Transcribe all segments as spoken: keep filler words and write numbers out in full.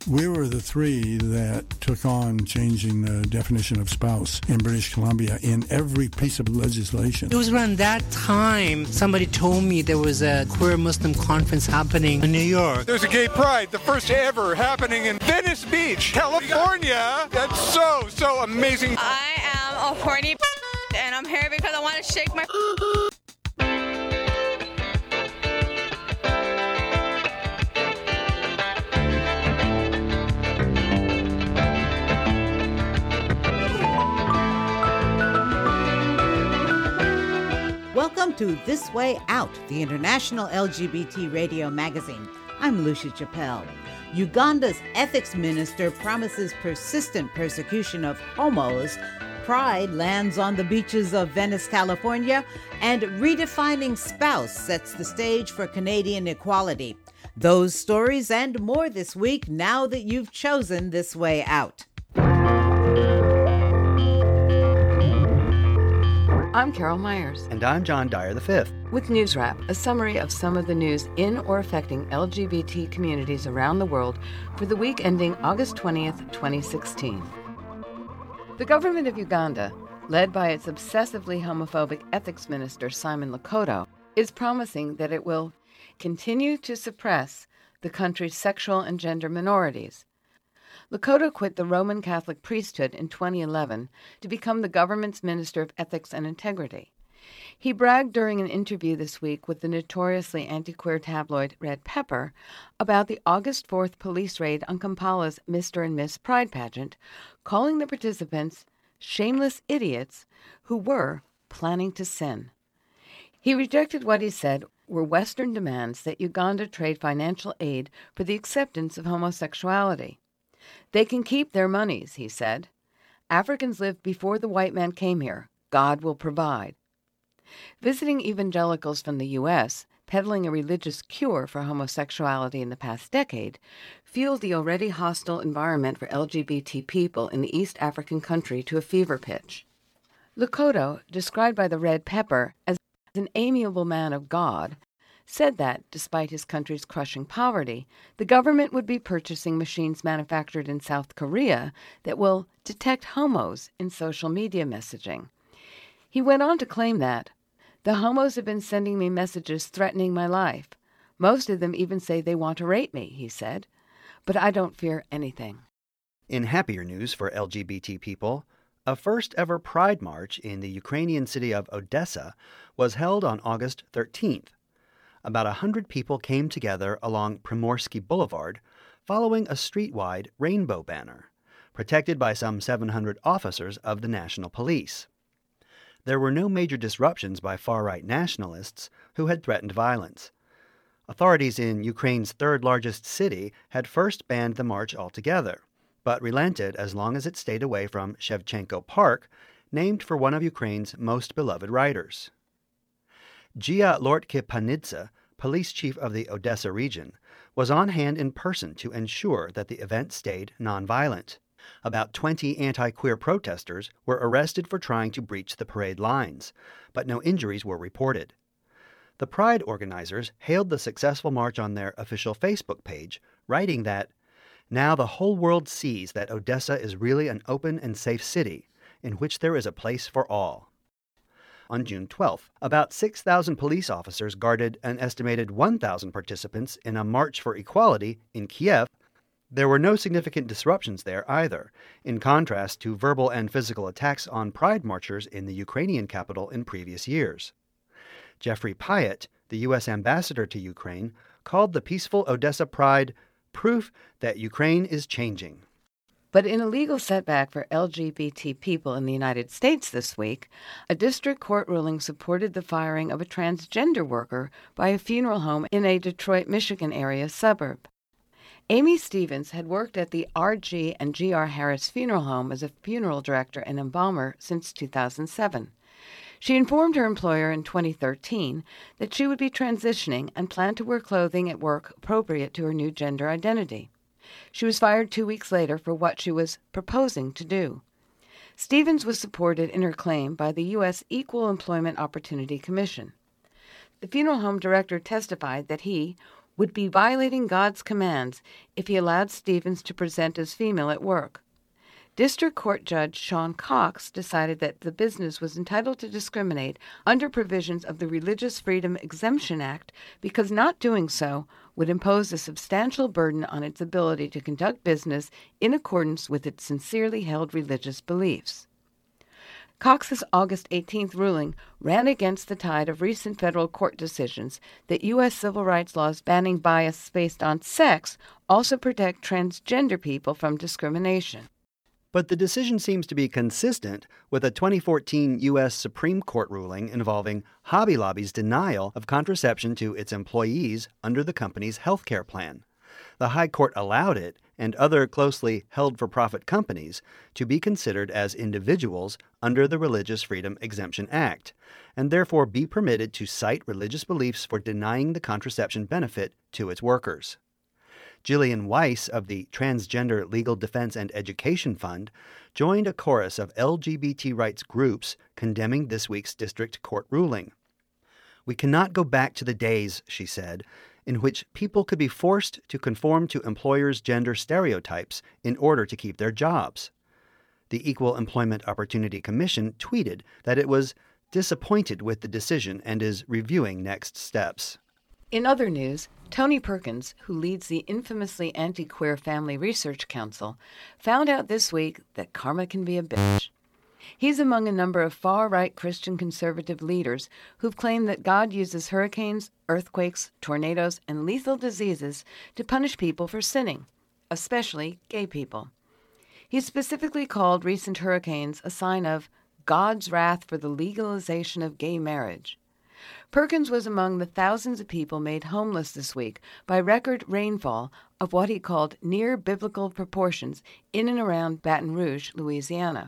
We were the three that took on changing the definition of spouse in British Columbia in every piece of legislation. It was around that time somebody told me there was a queer Muslim conference happening in New York. There's a gay pride, the first ever, happening in Venice Beach, California. That's so, so amazing. I am a horny and I'm here because I want to shake my... Welcome to This Way Out, the international L G B T radio magazine. I'm Lucia Chappelle. Uganda's ethics minister promises persistent persecution of homos. Pride lands on the beaches of Venice, California, and redefining spouse sets the stage for Canadian equality. Those stories and more this week, now that you've chosen This Way Out. I'm Carol Myers. And I'm John Dyer the fifth. With News Wrap, a summary of some of the news in or affecting L G B T communities around the world for the week ending August twentieth, twenty sixteen. The government of Uganda, led by its obsessively homophobic ethics minister Simon Lokoto, is promising that it will continue to suppress the country's sexual and gender minorities. Lokoto quit the Roman Catholic priesthood in twenty eleven to become the government's Minister of Ethics and Integrity. He bragged during an interview this week with the notoriously anti-queer tabloid Red Pepper about the August fourth police raid on Kampala's Mister and Miss Pride pageant, calling the participants shameless idiots who were planning to sin. He rejected what he said were Western demands that Uganda trade financial aid for the acceptance of homosexuality. They can keep their monies, he said. Africans lived before the white man came here. God will provide. Visiting evangelicals from the U S, peddling a religious cure for homosexuality in the past decade, fueled the already hostile environment for L G B T people in the East African country to a fever pitch. Lokoto, described by the Red Pepper as an amiable man of God, said that, despite his country's crushing poverty, the government would be purchasing machines manufactured in South Korea that will detect homos in social media messaging. He went on to claim that, "The homos have been sending me messages threatening my life. Most of them even say they want to rape me," he said. "But I don't fear anything." In happier news for L G B T people, a first-ever Pride March in the Ukrainian city of Odessa was held on August thirteenth. About a hundred people came together along Primorsky Boulevard, following a street-wide rainbow banner, protected by some seven hundred officers of the National Police. There were no major disruptions by far-right nationalists who had threatened violence. Authorities in Ukraine's third-largest city had first banned the march altogether, but relented as long as it stayed away from Shevchenko Park, named for one of Ukraine's most beloved writers. Gia Lortke-Panidze, police chief of the Odessa region, was on hand in person to ensure that the event stayed nonviolent. About twenty anti-queer protesters were arrested for trying to breach the parade lines, but no injuries were reported. The Pride organizers hailed the successful march on their official Facebook page, writing that, "Now the whole world sees that Odessa is really an open and safe city, in which there is a place for all." On June twelfth, about six thousand police officers guarded an estimated one thousand participants in a March for Equality in Kiev. There were no significant disruptions there either, in contrast to verbal and physical attacks on Pride marchers in the Ukrainian capital in previous years. Jeffrey Pyatt, the U S ambassador to Ukraine, called the peaceful Odessa Pride proof that Ukraine is changing. But in a legal setback for L G B T people in the United States this week, a district court ruling supported the firing of a transgender worker by a funeral home in a Detroit, Michigan area suburb. Amy Stevens had worked at the R G and G R Harris Funeral Home as a funeral director and embalmer since two thousand seven. She informed her employer in twenty thirteen that she would be transitioning and planned to wear clothing at work appropriate to her new gender identity. She was fired two weeks later for what she was proposing to do. Stevens was supported in her claim by the U S Equal Employment Opportunity Commission. The funeral home director testified that he, would be violating God's commands if he allowed Stevens to present as female at work. District Court Judge Sean Cox decided that the business was entitled to discriminate under provisions of the Religious Freedom Exemption Act because not doing so would impose a substantial burden on its ability to conduct business in accordance with its sincerely held religious beliefs. Cox's August eighteenth ruling ran against the tide of recent federal court decisions that U S civil rights laws banning bias based on sex also protect transgender people from discrimination. But the decision seems to be consistent with a twenty fourteen U S Supreme Court ruling involving Hobby Lobby's denial of contraception to its employees under the company's health care plan. The High Court allowed it and other closely held-for-profit companies to be considered as individuals under the Religious Freedom Exemption Act, and therefore be permitted to cite religious beliefs for denying the contraception benefit to its workers. Jillian Weiss of the Transgender Legal Defense and Education Fund joined a chorus of L G B T rights groups condemning this week's district court ruling. "We cannot go back to the days," she said, in which people could be forced to conform to employers' gender stereotypes in order to keep their jobs. The Equal Employment Opportunity Commission tweeted that it was disappointed with the decision and is reviewing next steps. In other news, Tony Perkins, who leads the infamously anti-queer Family Research Council, found out this week that karma can be a bitch. He's among a number of far-right Christian conservative leaders who've claimed that God uses hurricanes, earthquakes, tornadoes, and lethal diseases to punish people for sinning, especially gay people. He specifically called recent hurricanes a sign of God's wrath for the legalization of gay marriage. Perkins was among the thousands of people made homeless this week by record rainfall of what he called near-biblical proportions in and around Baton Rouge, Louisiana.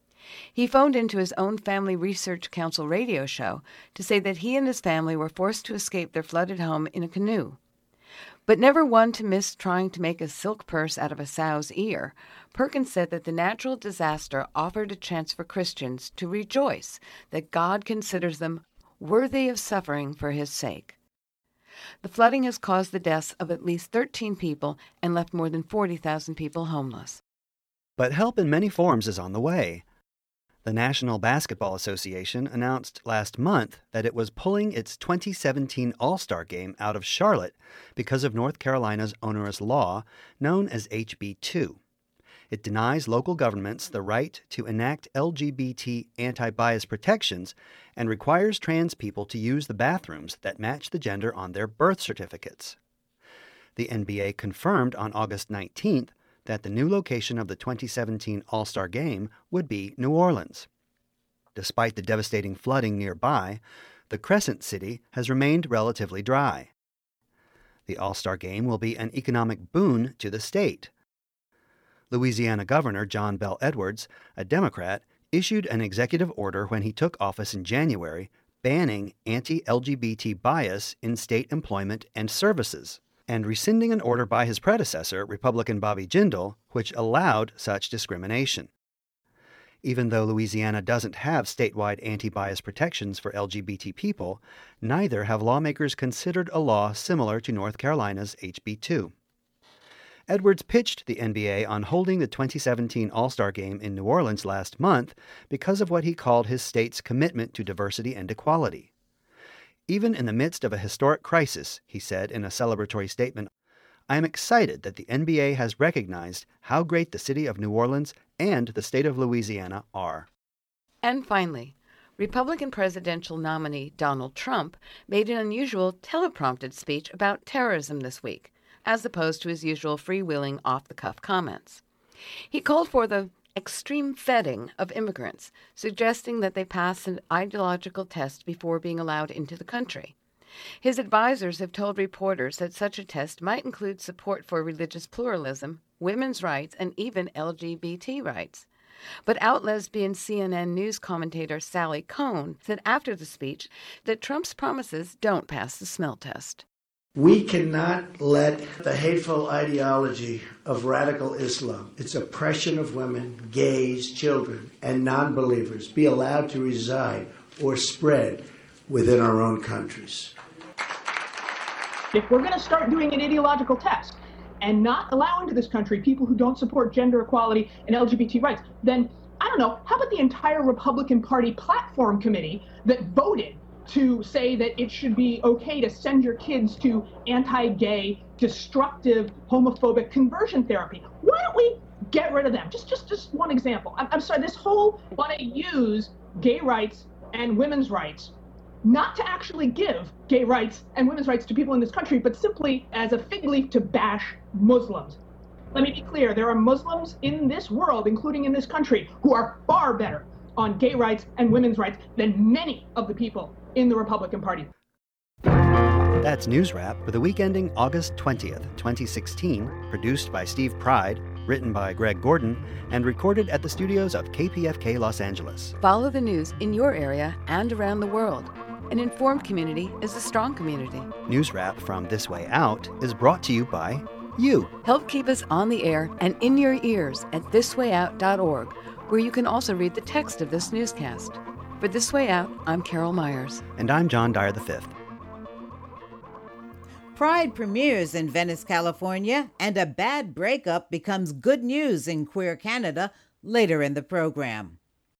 He phoned into his own Family Research Council radio show to say that he and his family were forced to escape their flooded home in a canoe. But never one to miss trying to make a silk purse out of a sow's ear, Perkins said that the natural disaster offered a chance for Christians to rejoice that God considers them worthy of suffering for his sake. The flooding has caused the deaths of at least thirteen people and left more than forty thousand people homeless. But help in many forms is on the way. The National Basketball Association announced last month that it was pulling its twenty seventeen All-Star Game out of Charlotte because of North Carolina's onerous law known as H B two. It denies local governments the right to enact L G B T anti-bias protections and requires trans people to use the bathrooms that match the gender on their birth certificates. The N B A confirmed on August nineteenth that the new location of the twenty seventeen All-Star Game would be New Orleans. Despite the devastating flooding nearby, the Crescent City has remained relatively dry. The All-Star Game will be an economic boon to the state. Louisiana Governor John Bel Edwards, a Democrat, issued an executive order when he took office in January banning anti-L G B T bias in state employment and services, and rescinding an order by his predecessor, Republican Bobby Jindal, which allowed such discrimination. Even though Louisiana doesn't have statewide anti-bias protections for L G B T people, neither have lawmakers considered a law similar to North Carolina's H B two. Edwards pitched the N B A on holding the twenty seventeen All-Star Game in New Orleans last month because of what he called his state's commitment to diversity and equality. Even in the midst of a historic crisis, he said in a celebratory statement, "I am excited that the N B A has recognized how great the city of New Orleans and the state of Louisiana are." And finally, Republican presidential nominee Donald Trump made an unusual teleprompted speech about terrorism this week, as opposed to his usual freewheeling, off-the-cuff comments. He called for the extreme vetting of immigrants, suggesting that they pass an ideological test before being allowed into the country. His advisors have told reporters that such a test might include support for religious pluralism, women's rights, and even L G B T rights. But out-lesbian C N N news commentator Sally Kohn said after the speech that Trump's promises don't pass the smell test. We cannot let the hateful ideology of radical Islam, its oppression of women, gays, children, and non-believers be allowed to reside or spread within our own countries. If we're going to start doing an ideological test and not allow into this country people who don't support gender equality and L G B T rights, then, I don't know, how about the entire Republican Party platform committee that voted to say that it should be okay to send your kids to anti-gay, destructive, homophobic conversion therapy? Why don't we get rid of them? Just just, just one example. I'm, I'm sorry, this whole want to use gay rights and women's rights not to actually give gay rights and women's rights to people in this country, but simply as a fig leaf to bash Muslims. Let me be clear, there are Muslims in this world, including in this country, who are far better on gay rights and women's rights than many of the people in the Republican Party. That's News Wrap for the week ending August twentieth, twenty sixteen, produced by Steve Pride, written by Greg Gordon, and recorded at the studios of K P F K Los Angeles. Follow the news in your area and around the world. An informed community is a strong community. News Wrap from This Way Out is brought to you by you. Help keep us on the air and in your ears at this way out dot org, where you can also read the text of this newscast. For This Way Out, I'm Carol Myers. And I'm John Dyer the fifth. Pride premieres in Venice, California, and a bad breakup becomes good news in Queer Canada later in the program.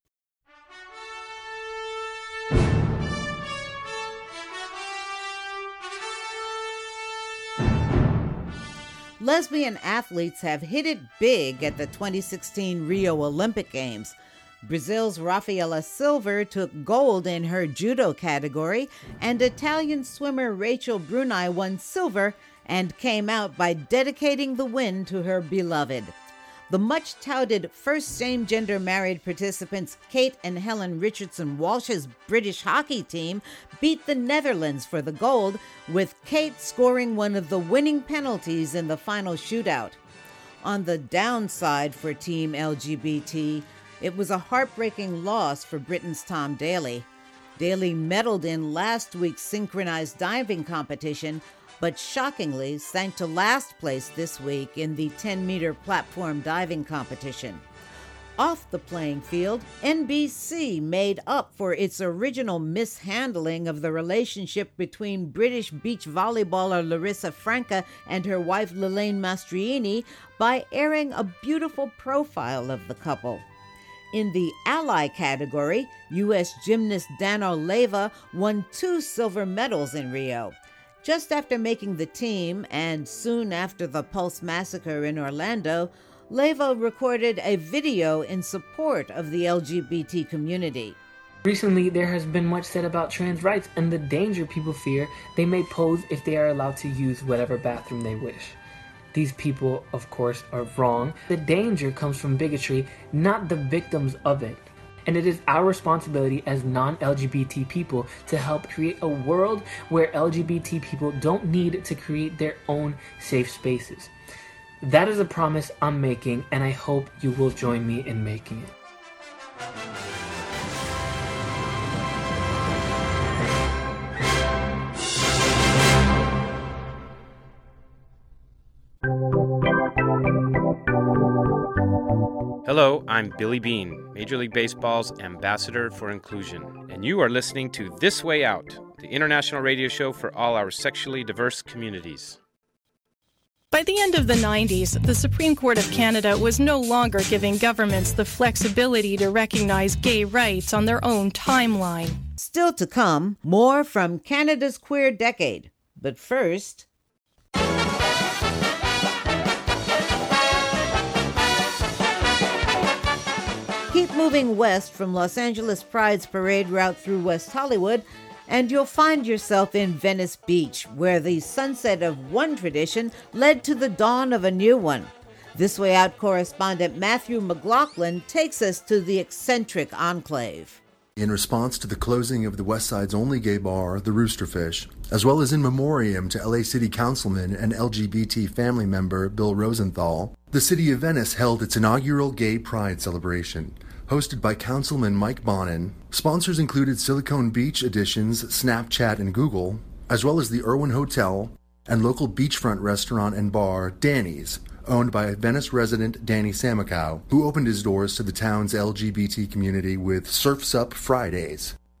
Lesbian athletes have hit it big at the twenty sixteen Rio Olympic Games. Brazil's Rafaela Silva took gold in her judo category, and Italian swimmer Rachel Bruni won silver and came out by dedicating the win to her beloved. The much-touted first same-gender married participants Kate and Helen Richardson Walsh's British hockey team beat the Netherlands for the gold, with Kate scoring one of the winning penalties in the final shootout. On the downside for Team L G B T, it was a heartbreaking loss for Britain's Tom Daley. Daley medaled in last week's synchronized diving competition, but shockingly sank to last place this week in the ten-meter platform diving competition. Off the playing field, N B C made up for its original mishandling of the relationship between British beach volleyballer Larissa Franca and her wife Lelaine Mastroianni by airing a beautiful profile of the couple. In the ally category, U S gymnast Dana Leyva won two silver medals in Rio. Just after making the team, and soon after the Pulse massacre in Orlando, Leyva recorded a video in support of the L G B T community. Recently, there has been much said about trans rights and the danger people fear they may pose if they are allowed to use whatever bathroom they wish. These people, of course, are wrong. The danger comes from bigotry, not the victims of it. And it is our responsibility as non-L G B T people to help create a world where L G B T people don't need to create their own safe spaces. That is a promise I'm making, and I hope you will join me in making it. Hello, I'm Billy Bean, Major League Baseball's Ambassador for Inclusion, and you are listening to This Way Out, the international radio show for all our sexually diverse communities. By the end of the nineties, the Supreme Court of Canada was no longer giving governments the flexibility to recognize gay rights on their own timeline. Still to come, more from Canada's Queer Decade. But first... Keep moving west from Los Angeles Pride's parade route through West Hollywood, and you'll find yourself in Venice Beach, where the sunset of one tradition led to the dawn of a new one. This Way Out correspondent Matthew McLaughlin takes us to the eccentric enclave. In response to the closing of the West Side's only gay bar, the Roosterfish, as well as in memoriam to L A City Councilman and L G B T family member Bill Rosenthal, the City of Venice held its inaugural Gay Pride celebration. Hosted by Councilman Mike Bonin, sponsors included Silicon Beach Editions, Snapchat, and Google, as well as the Irwin Hotel and local beachfront restaurant and bar, Danny's, owned by Venice resident Danny Samakow, who opened his doors to the town's L G B T community with Surf's Up Fridays.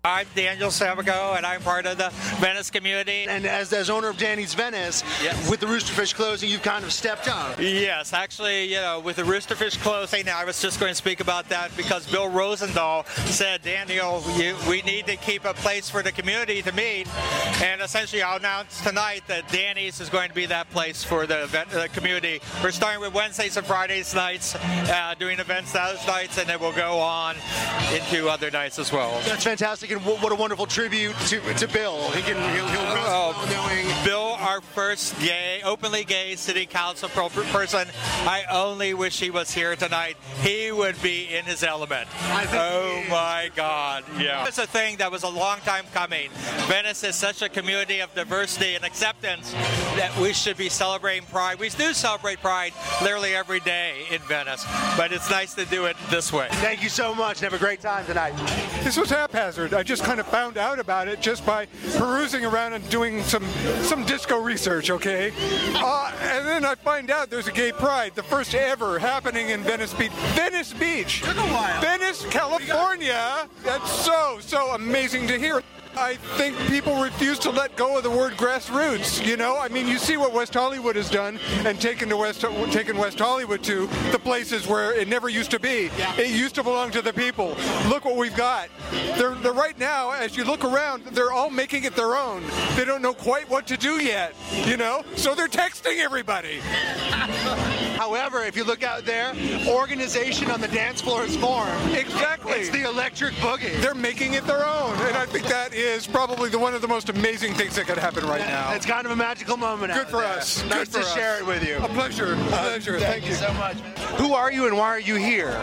I'm Daniel Savago, and I'm part of the Venice community. And as, as owner of Danny's Venice, yes. with the Roosterfish closing, you've kind of stepped up. Yes, actually, you know, with the Roosterfish closing, I was just going to speak about that because Bill Rosenthal said, Daniel, you, we need to keep a place for the community to meet. And essentially, I'll announce tonight that Danny's is going to be that place for the, event, the community. We're starting with Wednesdays and Fridays nights, uh, doing events those nights, and then we'll go on into other nights as well. That's fantastic. And what a wonderful tribute to, to Bill. He can, he'll, he'll oh, knowing. Bill, our first gay, openly gay city council person. I only wish he was here tonight. He would be in his element. I think oh my God, yeah. It's a thing that was a long time coming. Venice is such a community of diversity and acceptance that we should be celebrating Pride. We do celebrate Pride literally every day in Venice, but it's nice to do it this way. Thank you so much, and have a great time tonight. This was haphazard. I just kind of found out about it just by perusing around and doing some some disco research, okay? Uh, and then I find out there's a gay pride, the first ever happening in Venice Beach. Venice Beach! Took a while. Venice, California! That's so, so amazing to hear. I think people refuse to let go of the word grassroots, you know? I mean, you see what West Hollywood has done and taken to West, taken West Hollywood to the places where it never used to be. Yeah. It used to belong to the people. Look what we've got. They're, they're right now, as you look around, they're all making it their own. They don't know quite what to do yet, you know? So they're texting everybody. However, if you look out there, organization on the dance floor is formed. Exactly. It's the electric boogie. They're making it their own, and I think that is probably the one of the most amazing things that could happen right now. It's kind of a magical moment. Good out for there. us. Nice Good to for share us. it with you. A pleasure. A pleasure. Uh, thank, thank you so much. Who are you and why are you here?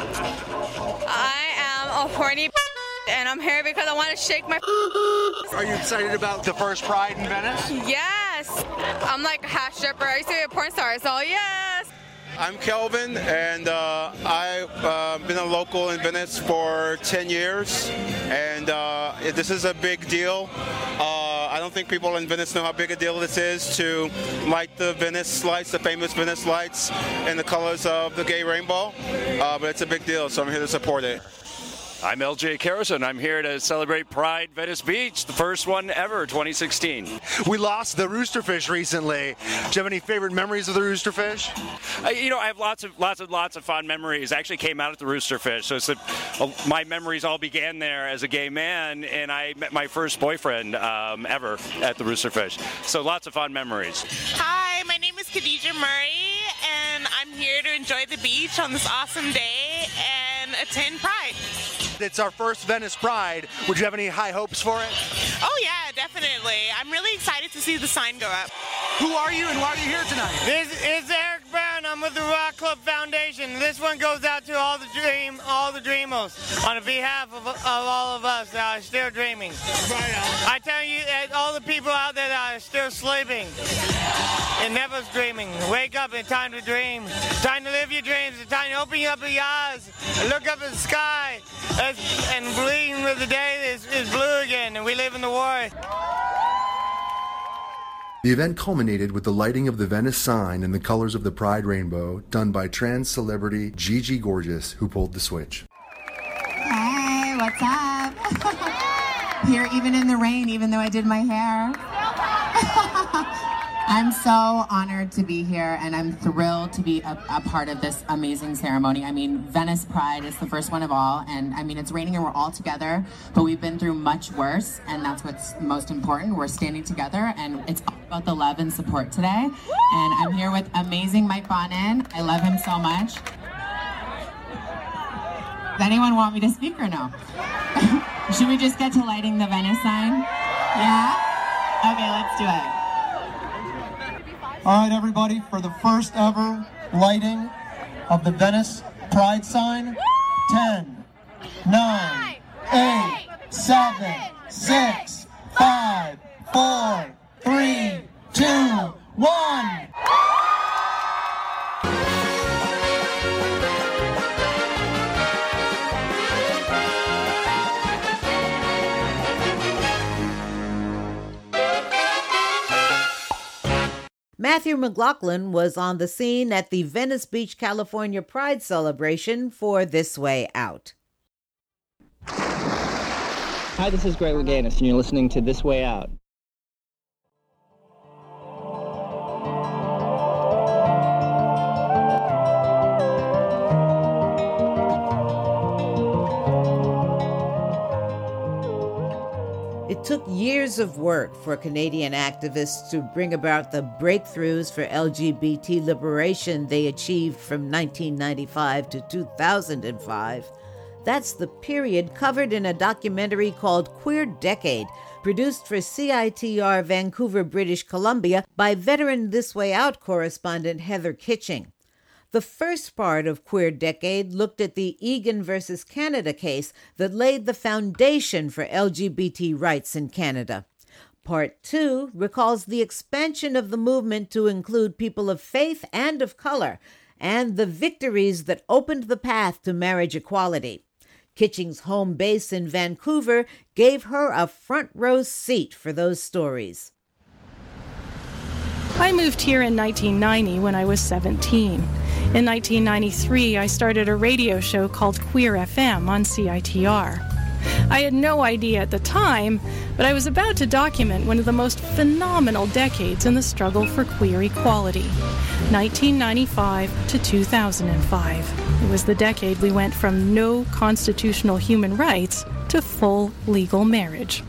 I am a horny and I'm here because I want to shake my Are you excited about the first Pride in Venice? Yes. I'm like a half stripper. I used to be a porn star, so yes. I'm Kelvin, and uh, I've uh, been a local in Venice for ten years, and uh, this is a big deal. Uh, I don't think people in Venice know how big a deal this is to light the Venice lights, the famous Venice lights, in the colors of the gay rainbow, uh, but it's a big deal, so I'm here to support it. I'm L J Carrison. I'm here to celebrate Pride Venice Beach, the first one ever, twenty sixteen. We lost the Roosterfish recently. Do you have any favorite memories of the Roosterfish? Uh, you know, I have lots of lots of lots of fond memories. I actually came out at the Roosterfish, so it's a, uh, my memories all began there as a gay man, and I met my first boyfriend um, ever at the Roosterfish. So lots of fond memories. Hi, my name is Khadija Murray, and I'm here to enjoy the beach on this awesome day and attend Pride. It's our first Venice Pride. Would you have any high hopes for it? Oh yeah, definitely. I'm really excited to see the sign go up. Who are you and why are you here tonight? This is Eric Brown. I'm with the Rock Club Foundation. This one goes out to all the dream, all the dreamers, on behalf of, of all of us that are still dreaming. I tell you, that all the people out there that are still sleeping and never dreaming, wake up! It's time to dream. It's time to live your dreams. It's time to open up your eyes and look up at the sky and believe that the day is, is blue again, and we live in the war. The event culminated with the lighting of the Venice sign in the colors of the Pride rainbow, done by trans celebrity Gigi Gorgeous, who pulled the switch. Hey, what's up? Here even in the rain, even though I did my hair. I'm so honored to be here, and I'm thrilled to be a, a part of this amazing ceremony. I mean, Venice Pride is the first one of all, and I mean, it's raining and we're all together, but we've been through much worse, and that's what's most important. We're standing together, and it's all about the love and support today. And I'm here with amazing Mike Bonin. I love him so much. Does anyone want me to speak or no? Should we just get to lighting the Venice sign? Yeah? Okay, let's do it. All right, everybody, for the first ever lighting of the Venice Pride sign, ten, nine, eight, seven, six, five, four, three, two, one. Matthew McLaughlin was on the scene at the Venice Beach, California Pride celebration for This Way Out. Hi, this is Greg Louganis, and you're listening to This Way Out. It took years of work for Canadian activists to bring about the breakthroughs for L G B T liberation they achieved from nineteen ninety-five to two thousand five. That's the period covered in a documentary called Queer Decade, produced for C I T R Vancouver, British Columbia by veteran This Way Out correspondent Heather Kitching. The first part of Queer Decade looked at the Egan versus Canada case that laid the foundation for L G B T rights in Canada. Part two recalls the expansion of the movement to include people of faith and of color, and the victories that opened the path to marriage equality. Kitching's home base in Vancouver gave her a front row seat for those stories. I moved here in nineteen ninety when I was seventeen. In nineteen ninety-three, I started a radio show called Queer F M on C I T R. I had no idea at the time, but I was about to document one of the most phenomenal decades in the struggle for queer equality, nineteen ninety-five to two thousand five. It was the decade we went from no constitutional human rights to full legal marriage.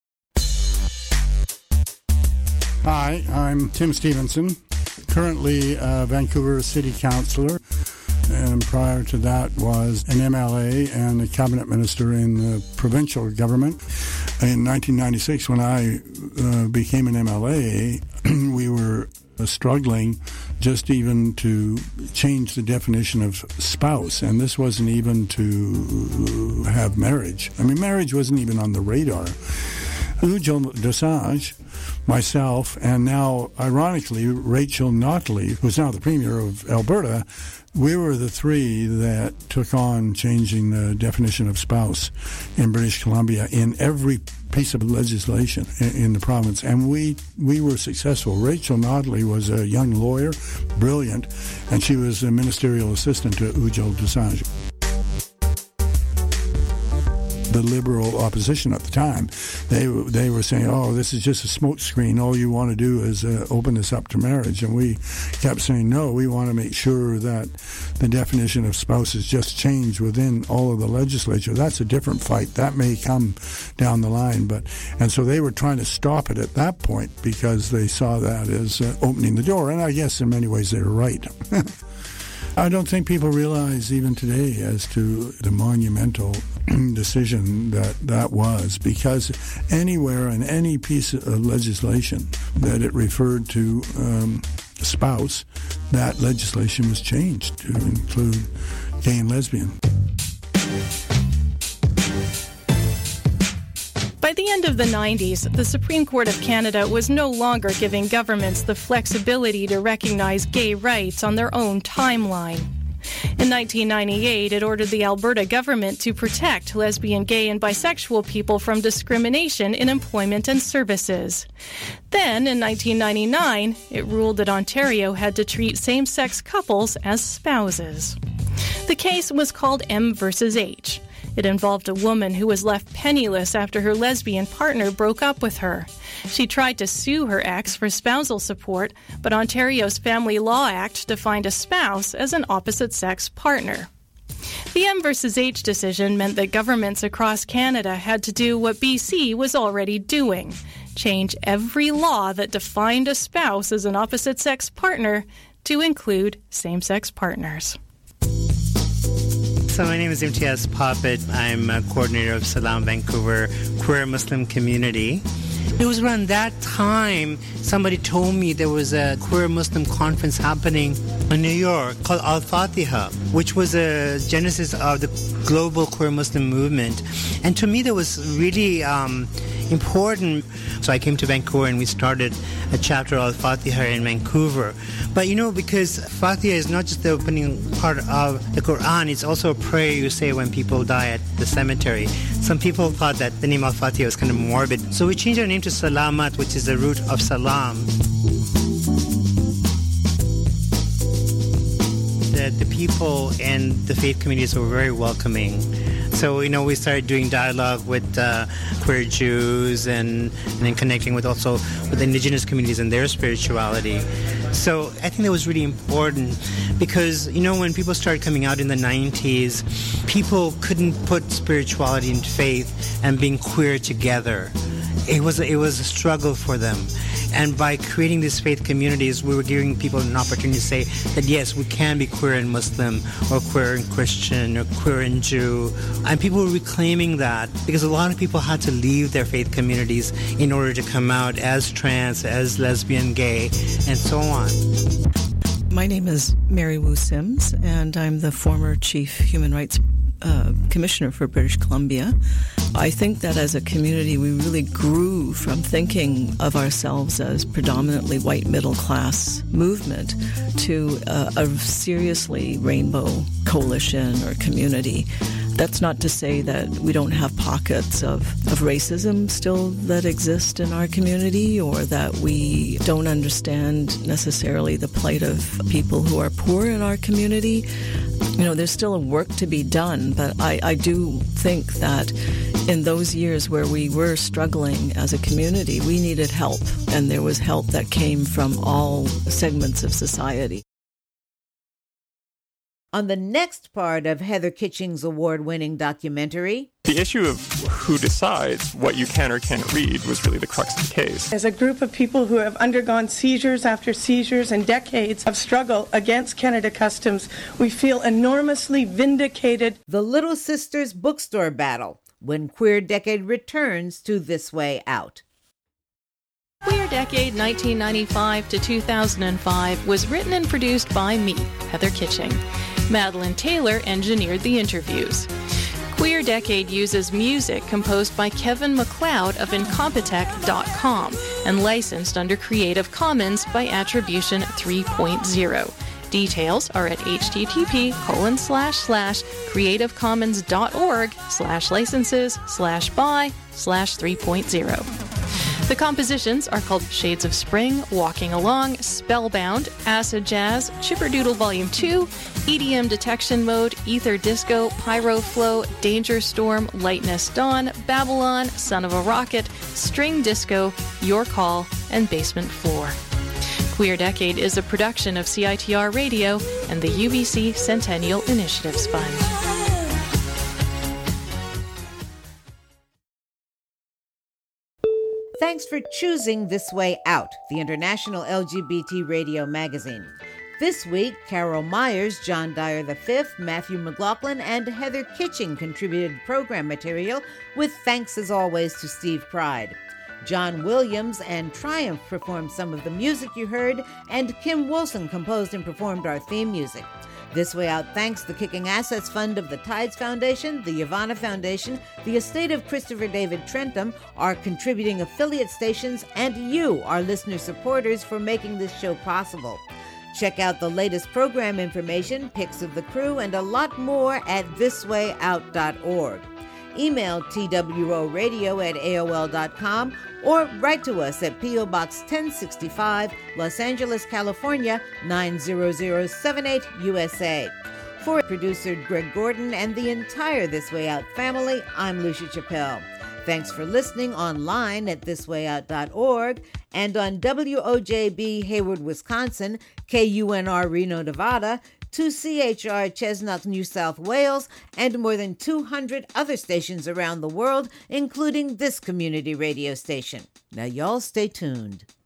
Hi, I'm Tim Stevenson, currently a Vancouver City Councillor, and prior to that was an M L A and a cabinet minister in the provincial government. In nineteen ninety-six, when I uh, became an M L A, we were uh, struggling just even to change the definition of spouse, and this wasn't even to have marriage. I mean, marriage wasn't even on the radar. Ujjal Dosanjh, myself, and now, ironically, Rachel Notley, who's now the Premier of Alberta, we were the three that took on changing the definition of spouse in British Columbia in every piece of legislation in, in the province, and we we were successful. Rachel Notley was a young lawyer, brilliant, and she was a ministerial assistant to Ujjal Dosanjh. The Liberal opposition at the time, they they were saying, oh, this is just a smokescreen. All you want to do is uh, open this up to marriage. And we kept saying, no, we want to make sure that the definition of spouse is just changed within all of the legislature. That's a different fight. That may come down the line. But and so they were trying to stop it at that point because they saw that as uh, opening the door. And I guess in many ways they were right. I don't think people realize even today as to the monumental decision that that was, because anywhere in any piece of legislation that it referred to um, spouse, that legislation was changed to include gay and lesbian. By the end of the nineties, the Supreme Court of Canada was no longer giving governments the flexibility to recognize gay rights on their own timeline. In nineteen ninety-eight, it ordered the Alberta government to protect lesbian, gay, and bisexual people from discrimination in employment and services. Then, in nineteen ninety-nine, it ruled that Ontario had to treat same-sex couples as spouses. The case was called M versus H. It involved a woman who was left penniless after her lesbian partner broke up with her. She tried to sue her ex for spousal support, but Ontario's Family Law Act defined a spouse as an opposite-sex partner. The M versus H decision meant that governments across Canada had to do what B C was already doing, change every law that defined a spouse as an opposite-sex partner to include same-sex partners. So my name is Imtiaz Poppet. I'm a coordinator of Salam Vancouver Queer Muslim Community. It was around that time somebody told me there was a queer Muslim conference happening in New York called Al-Fatiha, which was a genesis of the global queer Muslim movement. And to me that was really um, important. So I came to Vancouver and we started a chapter of Al-Fatiha in Vancouver. But you know, because Fatiha is not just the opening part of the Quran, it's also a prayer you say when people die at the cemetery. Some people thought that the name Al-Fatiha was kind of morbid. So we changed our name to Salamat, which is the root of salam. The, the people and the faith communities were very welcoming. So, you know, we started doing dialogue with uh, queer Jews and, and then connecting with also with indigenous communities and their spirituality. So I think that was really important because, you know, when people started coming out in the nineties, people couldn't put spirituality and faith and being queer together. It was it was a struggle for them. And by creating these faith communities, we were giving people an opportunity to say that, yes, we can be queer and Muslim, or queer and Christian, or queer and Jew. And people were reclaiming that because a lot of people had to leave their faith communities in order to come out as trans, as lesbian, gay, and so on. My name is Mary Wu Sims, and I'm the former Chief Human Rights uh, Commissioner for British Columbia. I think that as a community, we really grew from thinking of ourselves as predominantly white middle-class movement to uh, a seriously rainbow coalition or community. That's not to say that we don't have pockets of, of racism still that exist in our community, or that we don't understand necessarily the plight of people who are poor in our community. You know, there's still work to be done, but I, I do think that in those years where we were struggling as a community, we needed help, and there was help that came from all segments of society. On the next part of Heather Kitching's award-winning documentary, the issue of who decides what you can or can't read was really the crux of the case. As a group of people who have undergone seizures after seizures and decades of struggle against Canada Customs, we feel enormously vindicated. The Little Sisters Bookstore Battle, when Queer Decade returns to This Way Out. Queer Decade nineteen ninety-five to two thousand five was written and produced by me, Heather Kitching. Madeline Taylor engineered the interviews. Queer Decade uses music composed by Kevin MacLeod of Incompetech dot com and licensed under Creative Commons by Attribution three point oh. Details are at http colon slash slash creativecommons.org slash licenses slash by slash 3.0. The compositions are called Shades of Spring, Walking Along, Spellbound, Acid Jazz, Chipperdoodle Volume two, E D M Detection Mode, Ether Disco, Pyro Flow, Danger Storm, Lightness Dawn, Babylon, Son of a Rocket, String Disco, Your Call, and Basement Floor. Queer Decade is a production of C I T R Radio and the U B C Centennial Initiatives Fund. Thanks for choosing This Way Out, the international L G B T radio magazine. This week, Carol Myers, John Dyer the fifth, Matthew McLaughlin, and Heather Kitching contributed program material, with thanks as always to Steve Pride. John Williams and Triumph performed some of the music you heard, and Kim Wilson composed and performed our theme music. This Way Out thanks the Kicking Assets Fund of the Tides Foundation, the Yavana Foundation, the estate of Christopher David Trentham, our contributing affiliate stations, and you, our listener supporters, for making this show possible. Check out the latest program information, pics of the crew, and a lot more at this way out dot org. Email T W O radio at A O L dot com or write to us at P O Box ten sixty-five, Los Angeles, California, nine zero zero seven eight, U S A. For producer Greg Gordon and the entire This Way Out family, I'm Lucia Chappelle. Thanks for listening online at this way out dot org and on W O J B Hayward, Wisconsin, K U N R Reno, Nevada, two C H R Chestnut, New South Wales, and more than two hundred other stations around the world, including this community radio station. Now y'all stay tuned.